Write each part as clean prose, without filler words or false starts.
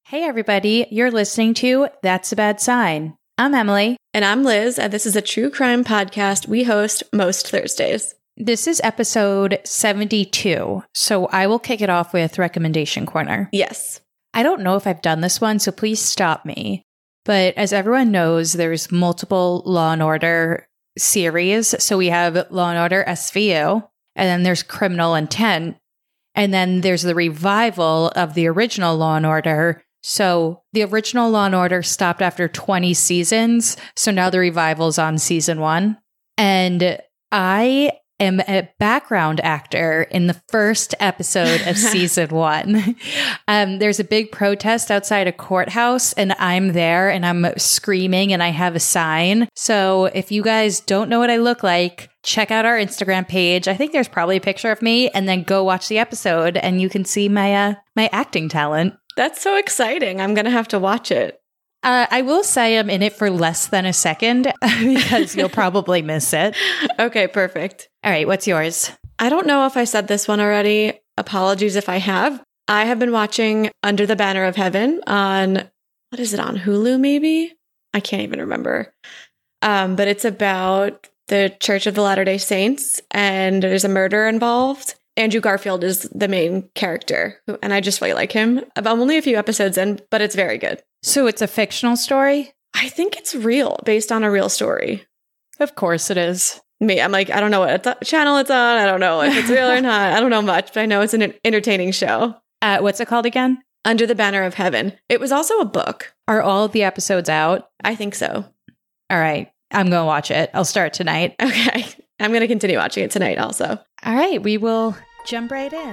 Hey everybody, you're listening to That's a Bad Sign. I'm Emily. And I'm Liz, and this is a true crime podcast we host most Thursdays. This is episode 72, so I will kick it off with Recommendation Corner. Yes. I don't know if I've done this one, so please stop me. But as everyone knows, there's multiple Law & Order series. So we have Law & Order SVU, and then there's Criminal Intent, and then there's the revival of the original Law & Order. So the original Law & Order stopped after 20 seasons. So now the revival's on season 1. And I am a background actor in the first episode of season 1. There's a big protest outside a courthouse and I'm there and I'm screaming and I have a sign. So if you guys don't know what I look like, check out our Instagram page. I think there's probably a picture of me, and then go watch the episode and you can see my acting talent. That's so exciting. I'm going to have to watch it. I will say I'm in it for less than a second because you'll probably miss it. Okay, perfect. All right, what's yours? I don't know if I said this one already. Apologies if I have. I have been watching Under the Banner of Heaven on, what is it, on Hulu maybe? I can't even remember. But it's about the Church of the Latter-day Saints, and there's a murder involved. Andrew Garfield is the main character, and I just really like him. I'm only a few episodes in, but it's very good. So it's a fictional story? I think it's real, based on a real story. Of course it is. I'm like, I don't know what channel it's on. I don't know if it's real or not. I don't know much, but I know it's an entertaining show. What's it called again? Under the Banner of Heaven. It was also a book. Are all of the episodes out? I think so. All right. I'm going to watch it. I'll start tonight. Okay. I'm going to continue watching it tonight also. All right. We will jump right in.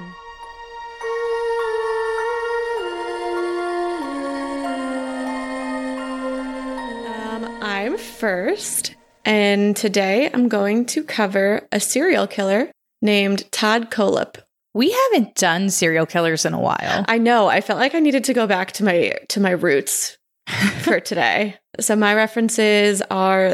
I'm first, and today I'm going to cover a serial killer named Todd Kohlhepp. We haven't done serial killers in a while. I know. I felt like I needed to go back to my roots for today. So my references are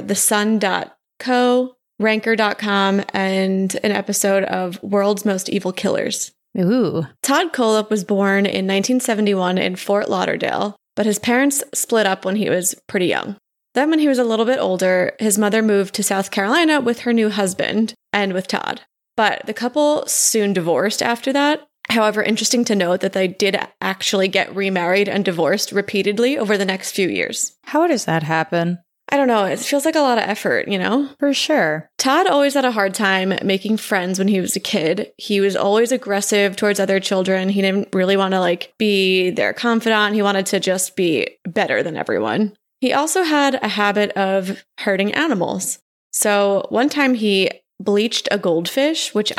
thesun.co, ranker.com, and an episode of World's Most Evil Killers. Ooh. Todd Kohlhepp was born in 1971 in Fort Lauderdale, but his parents split up when he was pretty young. Then when he was a little bit older, his mother moved to South Carolina with her new husband and with Todd. But the couple soon divorced after that. However, interesting to note that they did actually get remarried and divorced repeatedly over the next few years. How does that happen? I don't know. It feels like a lot of effort, you know? For sure. Todd always had a hard time making friends when he was a kid. He was always aggressive towards other children. He didn't really want to be their confidant. He wanted to just be better than everyone. He also had a habit of hurting animals. So one time he bleached a goldfish, which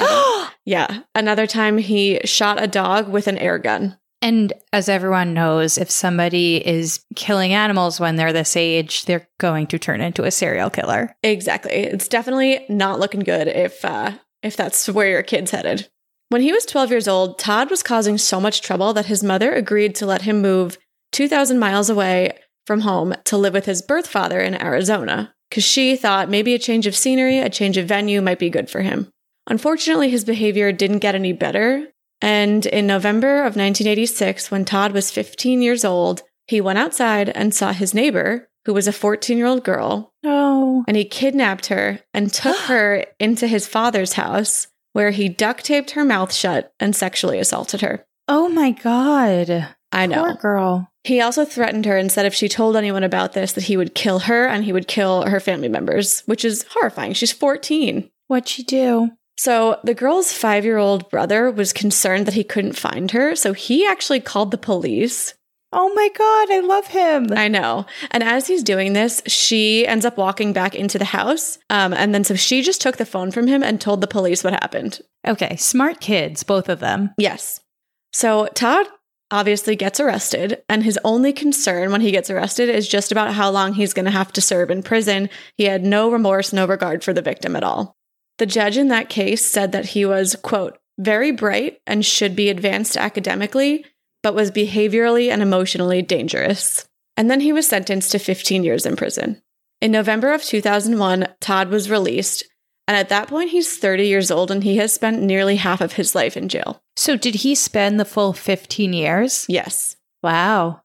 another time he shot a dog with an air gun. And as everyone knows, if somebody is killing animals when they're this age, they're going to turn into a serial killer. Exactly. It's definitely not looking good if that's where your kid's headed. When he was 12 years old, Todd was causing so much trouble that his mother agreed to let him move 2,000 miles away from home to live with his birth father in Arizona, because she thought maybe a change of scenery, a change of venue might be good for him. Unfortunately, his behavior didn't get any better. And in November of 1986, when Todd was 15 years old, he went outside and saw his neighbor, who was a 14-year-old girl. Oh. And he kidnapped her and took her into his father's house, where he duct taped her mouth shut and sexually assaulted her. Oh my God. I know. Poor girl. He also threatened her and said if she told anyone about this, that he would kill her and he would kill her family members, which is horrifying. She's 14. What'd she do? So the girl's 5-year-old brother was concerned that he couldn't find her, so he actually called the police. Oh my God, I love him. I know. And as he's doing this, she ends up walking back into the house. And then so she just took the phone from him and told the police what happened. Okay, smart kids, both of them. Yes. So Todd obviously gets arrested, and his only concern when he gets arrested is just about how long he's going to have to serve in prison. He had no remorse, no regard for the victim at all. The judge in that case said that he was, quote, very bright and should be advanced academically, but was behaviorally and emotionally dangerous. And then he was sentenced to 15 years in prison. In November of 2001, Todd was released, and at that point he's 30 years old and he has spent nearly half of his life in jail. So did he spend the full 15 years? Yes. Wow.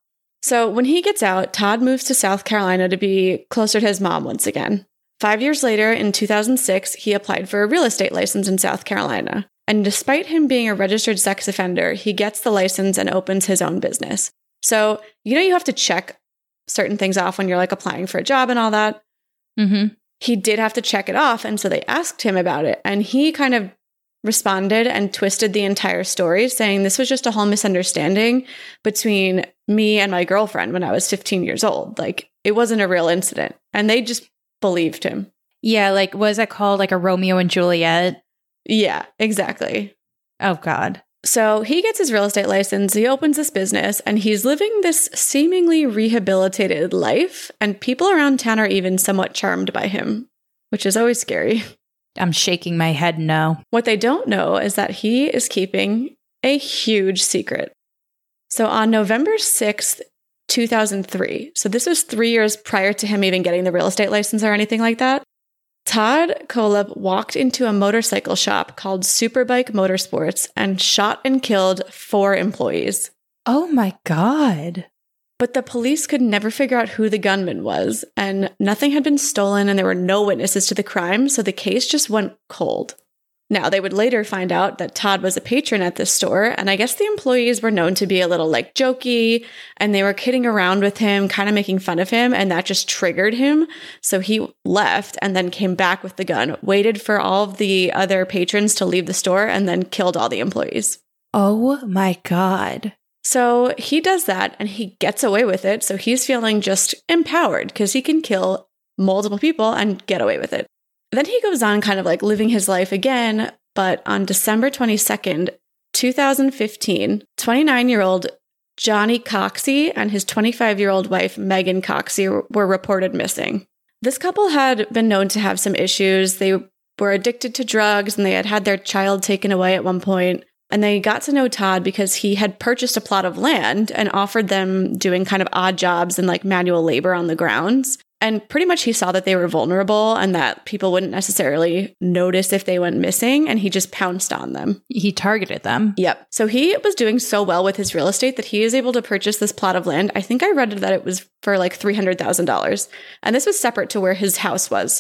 So when he gets out, Todd moves to South Carolina to be closer to his mom once again. 5 years later, in 2006, he applied for a real estate license in South Carolina. And despite him being a registered sex offender, he gets the license and opens his own business. So, you have to check certain things off when you're like applying for a job and all that. Mm-hmm. He did have to check it off. And so they asked him about it. And he kind of responded and twisted the entire story, saying this was just a whole misunderstanding between me and my girlfriend when I was 15 years old. Like, it wasn't a real incident. And they just believed him. Yeah, like, was it called like a Romeo and Juliet? Yeah, exactly. Oh, God. So he gets his real estate license, he opens this business, and he's living this seemingly rehabilitated life. And people around town are even somewhat charmed by him, which is always scary. I'm shaking my head no. What they don't know is that he is keeping a huge secret. So on November 6th, 2003, so this was 3 years prior to him even getting the real estate license or anything like that, Todd Kolob walked into a motorcycle shop called Superbike Motorsports and shot and killed 4 employees. Oh my God. But the police could never figure out who the gunman was, and nothing had been stolen and there were no witnesses to the crime, so the case just went cold. Now, they would later find out that Todd was a patron at this store, and I guess the employees were known to be a little like jokey, and they were kidding around with him, kind of making fun of him, and that just triggered him. So he left and then came back with the gun, waited for all of the other patrons to leave the store, and then killed all the employees. Oh my God. So he does that and he gets away with it. So he's feeling just empowered because he can kill multiple people and get away with it. Then he goes on kind of like living his life again. But on December 22nd, 2015, 29-year-old Johnny Coxey and his 25-year-old wife, Megan Coxey, were reported missing. This couple had been known to have some issues. They were addicted to drugs and they had their child taken away at one point. And they got to know Todd because he had purchased a plot of land and offered them doing kind of odd jobs and like manual labor on the grounds. And pretty much he saw that they were vulnerable and that people wouldn't necessarily notice if they went missing. And he just pounced on them. He targeted them. Yep. So he was doing so well with his real estate that he is able to purchase this plot of land. I think I read that it was for like $300,000. And this was separate to where his house was.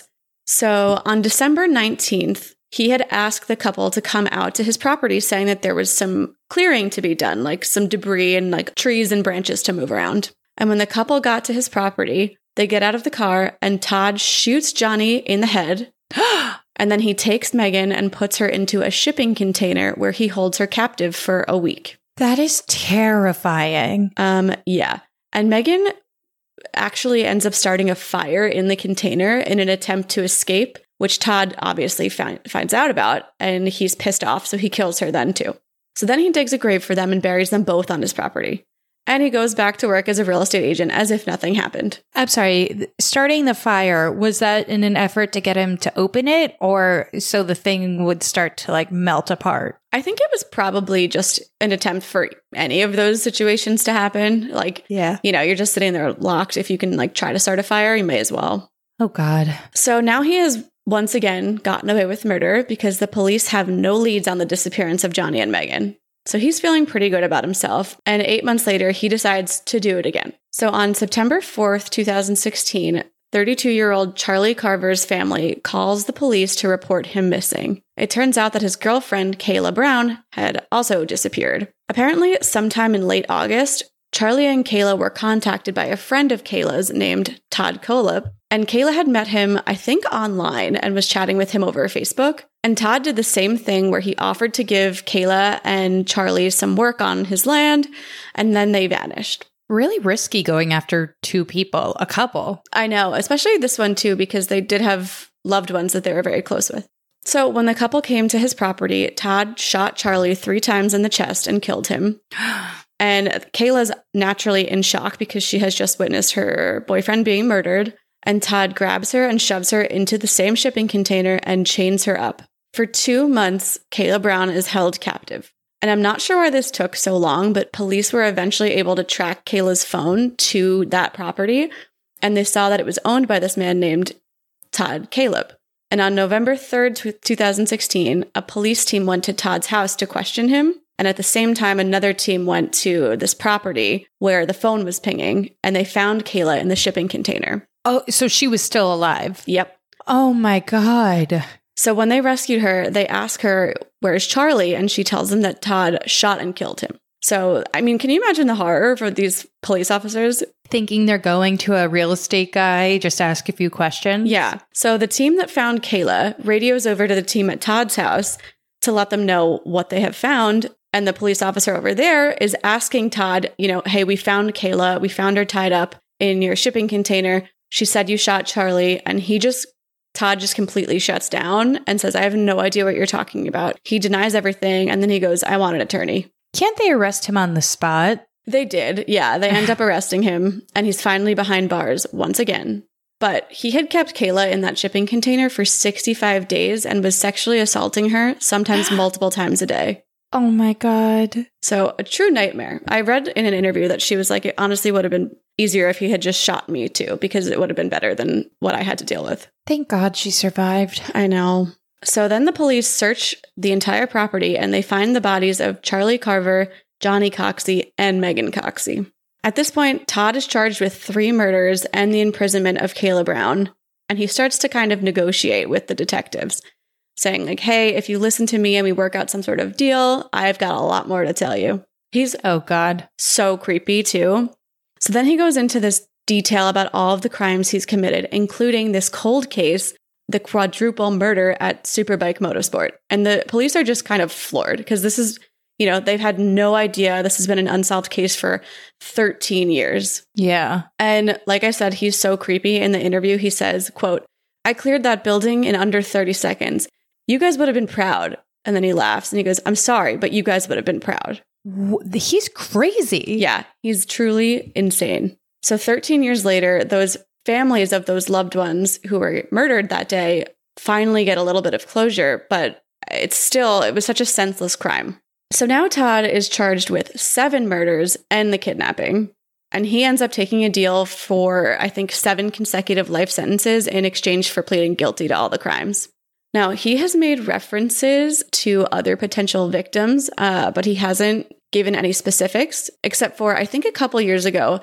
So on December 19th, he had asked the couple to come out to his property saying that there was some clearing to be done, like some debris and like trees and branches to move around. And when the couple got to his property, they get out of the car and Todd shoots Johnny in the head. And then he takes Megan and puts her into a shipping container where he holds her captive for a week. That is terrifying. Yeah. And Megan actually ends up starting a fire in the container in an attempt to escape, which Todd obviously finds out about, and he's pissed off, so he kills her then too. So then he digs a grave for them and buries them both on his property. And he goes back to work as a real estate agent as if nothing happened. I'm sorry, starting the fire, was that in an effort to get him to open it or so the thing would start to like melt apart? I think it was probably just an attempt for any of those situations to happen. Like, yeah, you're just sitting there locked. If you can like try to start a fire, you may as well. Oh, God. So now he has once again gotten away with murder because the police have no leads on the disappearance of Johnny and Megan. So he's feeling pretty good about himself. And 8 months later, he decides to do it again. So on September 4th, 2016, 32-year-old Charlie Carver's family calls the police to report him missing. It turns out that his girlfriend, Kayla Brown, had also disappeared. Apparently, sometime in late August, Charlie and Kayla were contacted by a friend of Kayla's named Todd Kolob. And Kayla had met him, I think, online and was chatting with him over Facebook. And Todd did the same thing where he offered to give Kayla and Charlie some work on his land, and then they vanished. Really risky going after 2 people, a couple. I know, especially this one too, because they did have loved ones that they were very close with. So when the couple came to his property, Todd shot Charlie 3 times in the chest and killed him. And Kayla's naturally in shock because she has just witnessed her boyfriend being murdered. And Todd grabs her and shoves her into the same shipping container and chains her up. For 2 months, Kayla Brown is held captive. And I'm not sure why this took so long, but police were eventually able to track Kayla's phone to that property. And they saw that it was owned by this man named Todd Kolob. And on November 3rd, 2016, a police team went to Todd's house to question him. And at the same time, another team went to this property where the phone was pinging, and they found Kayla in the shipping container. Oh, so she was still alive? Yep. Oh my God. So when they rescued her, they ask her, where's Charlie? And she tells them that Todd shot and killed him. So, I mean, can you imagine the horror for these police officers? Thinking they're going to a real estate guy, just ask a few questions? Yeah. So the team that found Kayla radios over to the team at Todd's house to let them know what they have found. And the police officer over there is asking Todd, hey, we found Kayla. We found her tied up in your shipping container. She said you shot Charlie. And Todd just completely shuts down and says, I have no idea what you're talking about. He denies everything. And then he goes, I want an attorney. Can't they arrest him on the spot? They did. Yeah, they end up arresting him, and he's finally behind bars once again. But he had kept Kayla in that shipping container for 65 days and was sexually assaulting her, sometimes multiple times a day. Oh my God. So a true nightmare. I read in an interview that she was like, it honestly would have been easier if he had just shot me too, because it would have been better than what I had to deal with. Thank God she survived. I know. So then the police search the entire property and they find the bodies of Charlie Carver, Johnny Coxey, and Megan Coxey. At this point, Todd is charged with 3 murders and the imprisonment of Kayla Brown. And he starts to kind of negotiate with the detectives, saying like, hey, if you listen to me and we work out some sort of deal, I've got a lot more to tell you. He's oh God, so creepy too. So then he goes into this detail about all of the crimes he's committed, including this cold case, the quadruple murder at Superbike Motorsport. And the police are just kind of floored because this is, they've had no idea. This has been an unsolved case for 13 years. Yeah. And like I said, he's so creepy. In the interview, he says, quote, I cleared that building in under 30 seconds. You guys would have been proud. And then he laughs and he goes, I'm sorry, but you guys would have been proud. He's crazy. Yeah, he's truly insane. So 13 years later, those families of those loved ones who were murdered that day finally get a little bit of closure, but it was such a senseless crime. So now Todd is charged with 7 murders and the kidnapping, and he ends up taking a deal for, I think, 7 consecutive life sentences in exchange for pleading guilty to all the crimes. Now, he has made references to other potential victims, but he hasn't given any specifics, except for, I think a couple years ago,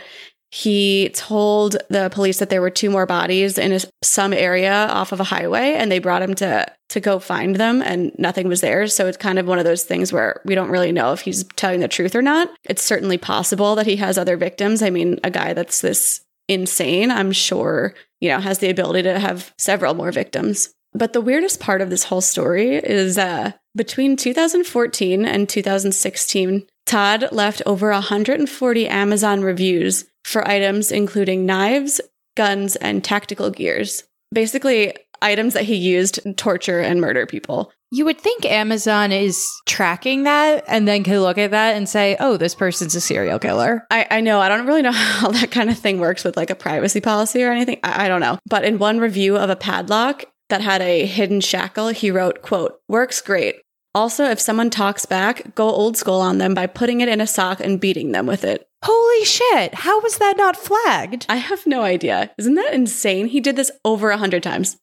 he told the police that there were 2 more bodies in some area off of a highway, and they brought him to go find them, and nothing was there. So it's kind of one of those things where we don't really know if he's telling the truth or not. It's certainly possible that he has other victims. I mean, a guy that's this insane, I'm sure, has the ability to have several more victims. But the weirdest part of this whole story is between 2014 and 2016, Todd left over 140 Amazon reviews for items including knives, guns, and tactical gears. Basically, items that he used to torture and murder people. You would think Amazon is tracking that and then can look at that and say, oh, this person's a serial killer. I know. I don't really know how that kind of thing works with like a privacy policy or anything. I don't know. But in one review of a padlock that had a hidden shackle, he wrote, quote, works great. Also, if someone talks back, go old school on them by putting it in a sock and beating them with it. Holy shit. How was that not flagged? I have no idea. Isn't that insane? He did this over 100 times.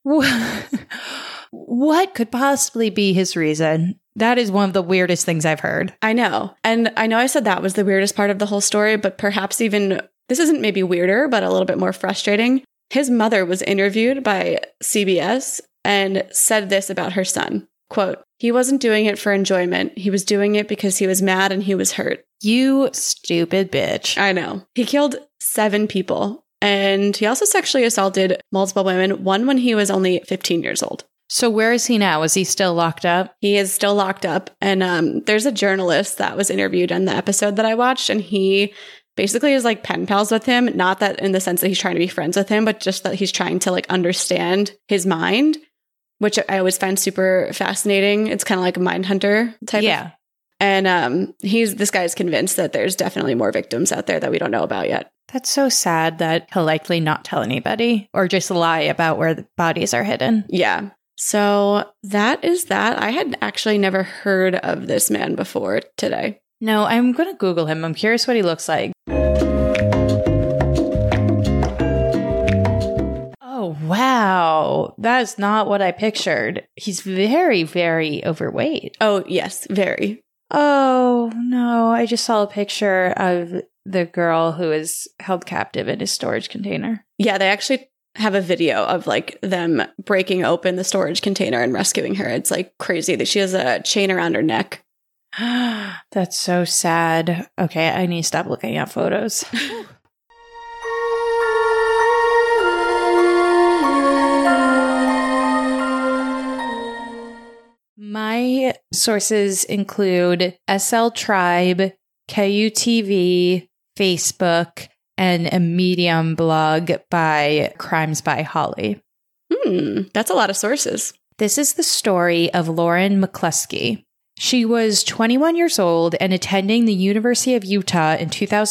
What could possibly be his reason? That is one of the weirdest things I've heard. I know. And I know I said that was the weirdest part of the whole story, but perhaps even, this isn't maybe weirder, but a little bit more frustrating. His mother was interviewed by CBS and said this about her son. Quote, he wasn't doing it for enjoyment. He was doing it because he was mad and he was hurt. You stupid bitch. I know. He killed 7 people. And he also sexually assaulted multiple women, one when he was only 15 years old. So where is he now? Is he still locked up? He is still locked up. And there's a journalist that was interviewed in the episode that I watched, and he basically is like pen pals with him. Not that in the sense that he's trying to be friends with him, but just that he's trying to like understand his mind, which I always find super fascinating. It's kind of like a Mindhunter type. Yeah. And this guy is convinced that there's definitely more victims out there that we don't know about yet. That's so sad that he'll likely not tell anybody or just lie about where the bodies are hidden. Yeah. So that is that. I had actually never heard of this man before today. No, I'm going to Google him. I'm curious what he looks like. Oh, wow. That is not what I pictured. He's very, very overweight. Oh, yes, very. Oh, no. I just saw a picture of the girl who is held captive in a storage container. Yeah, they actually have a video of like them breaking open the storage container and rescuing her. It's like crazy that she has a chain around her neck. That's so sad. Okay, I need to stop looking at photos. My sources include SL Tribe, KUTV, Facebook, and a Medium blog by Crimes by Holly. That's a lot of sources. This is the story of Lauren McCluskey. She was 21 years old and attending the University of Utah in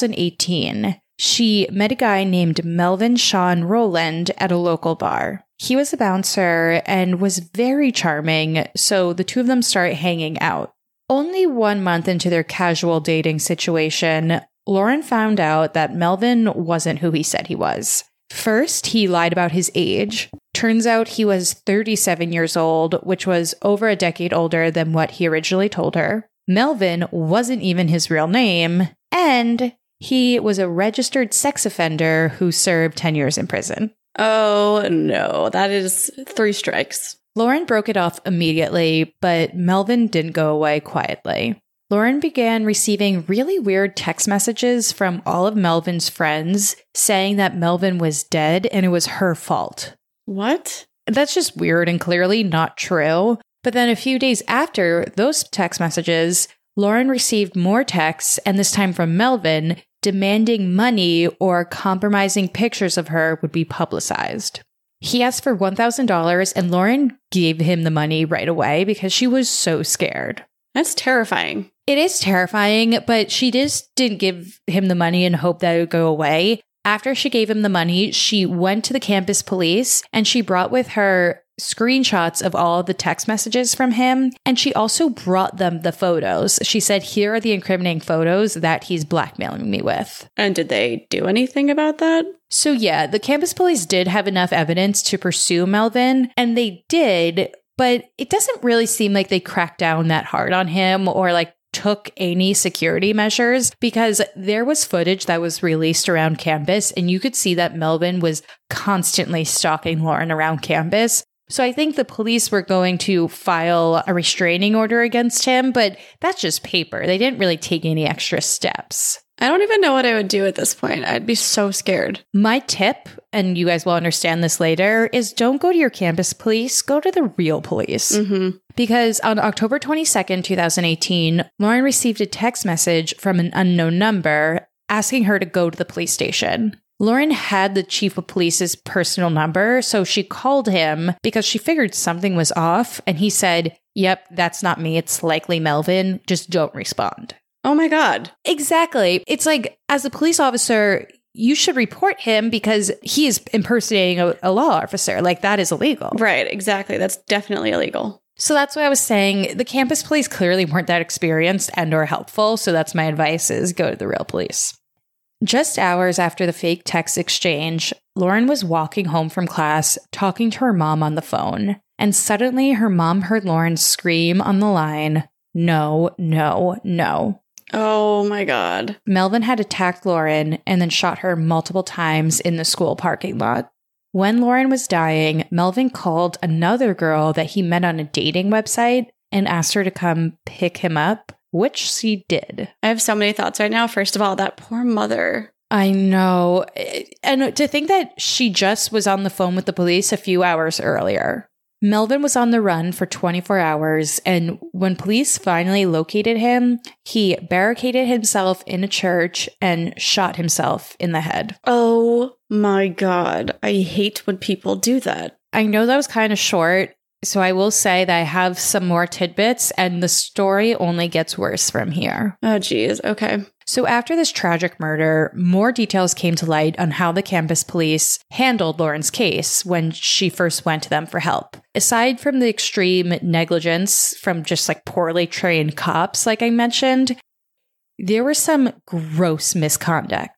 2018. She met a guy named Melvin Sean Rowland at a local bar. He was a bouncer and was very charming, so the two of them started hanging out. Only 1 month into their casual dating situation, Lauren found out that Melvin wasn't who he said he was. First, he lied about his age. Turns out he was 37 years old, which was over a decade older than what he originally told her. Melvin wasn't even his real name, and he was a registered sex offender who served 10 years in prison. Oh, no. That is 3 strikes. Lauren broke it off immediately, but Melvin didn't go away quietly. Lauren began receiving really weird text messages from all of Melvin's friends saying that Melvin was dead and it was her fault. What? That's just weird and clearly not true. But then a few days after those text messages, Lauren received more texts, and this time from Melvin, demanding money or compromising pictures of her would be publicized. He asked for $1,000, and Lauren gave him the money right away because she was so scared. That's terrifying. It is terrifying, but she just didn't give him the money and hope that it would go away. After she gave him the money, she went to the campus police and she brought with her screenshots of all of the text messages from him. And she also brought them the photos. She said, here are the incriminating photos that he's blackmailing me with. And did they do anything about that? So yeah, the campus police did have enough evidence to pursue Melvin, and they did, but it doesn't really seem like they cracked down that hard on him or like took any security measures, because there was footage that was released around campus and you could see that Melvin was constantly stalking Lauren around campus. So I think the police were going to file a restraining order against him, but that's just paper. They didn't really take any extra steps. I don't even know what I would do at this point. I'd be so scared. My tip, and you guys will understand this later, is don't go to your campus police, go to the real police. Mm-hmm. Because on October 22nd, 2018, Lauren received a text message from an unknown number asking her to go to the police station. Lauren had the chief of police's personal number, so she called him because she figured something was off, and he said, "Yep, that's not me. It's likely Melvin. Just don't respond." Oh my God. Exactly. It's like, as a police officer, you should report him because he is impersonating a law officer. Like, that is illegal. Right, exactly. That's definitely illegal. So that's what I was saying. The campus police clearly weren't that experienced and or helpful. So that's my advice, is go to the real police. Just hours after the fake text exchange, Lauren was walking home from class, talking to her mom on the phone. And suddenly her mom heard Lauren scream on the line, "No, no, no." Oh my God. Melvin had attacked Lauren and then shot her multiple times in the school parking lot. When Lauren was dying, Melvin called another girl that he met on a dating website and asked her to come pick him up, which she did. I have so many thoughts right now. First of all, that poor mother. I know. And to think that she just was on the phone with the police a few hours earlier. Melvin was on the run for 24 hours, and when police finally located him, he barricaded himself in a church and shot himself in the head. Oh my God. I hate when people do that. I know that was kind of short, so I will say that I have some more tidbits, and the story only gets worse from here. Oh, geez. Okay. So after this tragic murder, more details came to light on how the campus police handled Lauren's case when she first went to them for help. Aside from the extreme negligence from just like poorly trained cops, like I mentioned, there was some gross misconduct.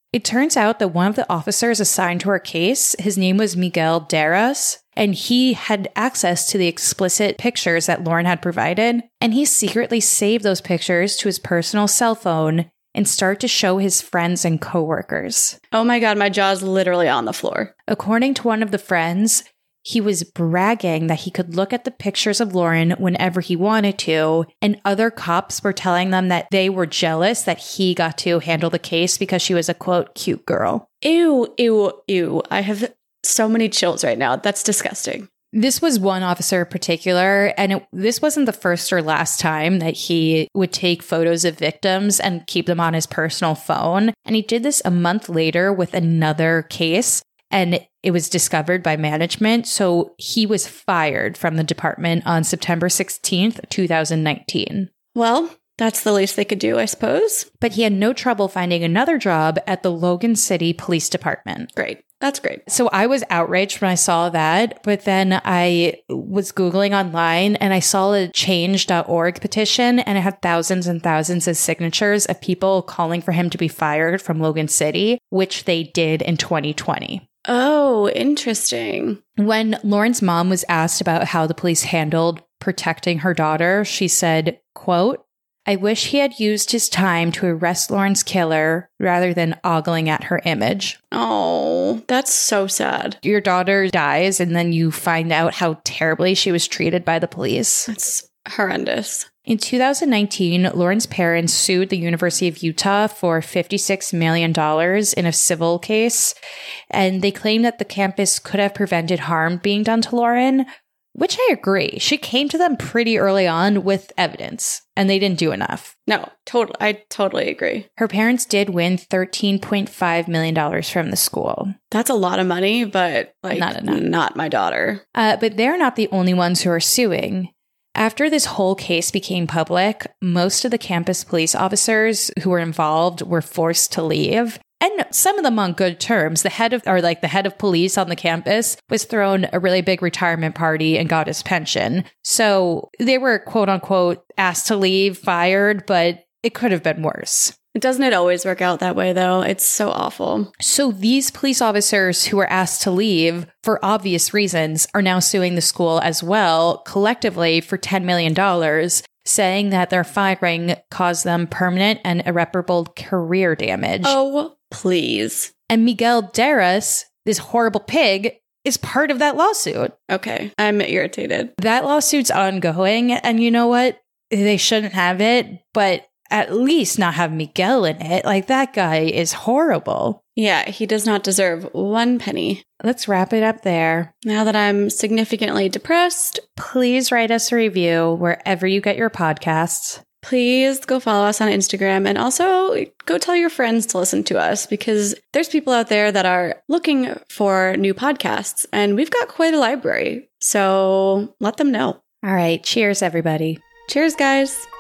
It turns out that one of the officers assigned to her case, his name was Miguel Deras, and he had access to the explicit pictures that Lauren had provided, and he secretly saved those pictures to his personal cell phone and started to show his friends and coworkers. Oh my God, my jaw's literally on the floor. According to one of the friends, he was bragging that he could look at the pictures of Lauren whenever he wanted to, and other cops were telling them that they were jealous that he got to handle the case because she was a, quote, cute girl. Ew, ew, ew. I have so many chills right now. That's disgusting. This was one officer in particular, and this wasn't the first or last time that he would take photos of victims and keep them on his personal phone. And he did this a month later with another case, and it was discovered by management. So he was fired from the department on September 16th, 2019. Well, that's the least they could do, I suppose. But he had no trouble finding another job at the Logan City Police Department. Great. That's great. So I was outraged when I saw that, but then I was Googling online and I saw a change.org petition, and it had thousands and thousands of signatures of people calling for him to be fired from Logan City, which they did in 2020. Oh, interesting. When Lauren's mom was asked about how the police handled protecting her daughter, she said, quote, "I wish he had used his time to arrest Lauren's killer rather than ogling at her image." Oh, that's so sad. Your daughter dies and then you find out how terribly she was treated by the police. That's horrendous. In 2019, Lauren's parents sued the University of Utah for $56 million in a civil case, and they claim that the campus could have prevented harm being done to Lauren, which I agree. She came to them pretty early on with evidence, and they didn't do enough. No, totally. I totally agree. Her parents did win $13.5 million from the school. That's a lot of money, but not my daughter. But they're not the only ones who are suing. After this whole case became public, most of the campus police officers who were involved were forced to leave. And some of them on good terms. The head of police on the campus was thrown a really big retirement party and got his pension. So they were, quote unquote, asked to leave, fired, but it could have been worse. Doesn't it always work out that way, though? It's so awful. So these police officers who were asked to leave for obvious reasons are now suing the school as well, collectively for $10 million, saying that their firing caused them permanent and irreparable career damage. Oh, please. And Miguel Deras, this horrible pig, is part of that lawsuit. Okay, I'm irritated. That lawsuit's ongoing, and you know what? They shouldn't have it, but at least not have Miguel in it. Like, that guy is horrible. Yeah, he does not deserve one penny. Let's wrap it up there. Now that I'm significantly depressed, please write us a review wherever you get your podcasts. Please go follow us on Instagram, and also go tell your friends to listen to us, because there's people out there that are looking for new podcasts, and we've got quite a library. So let them know. All right. Cheers, everybody. Cheers, guys.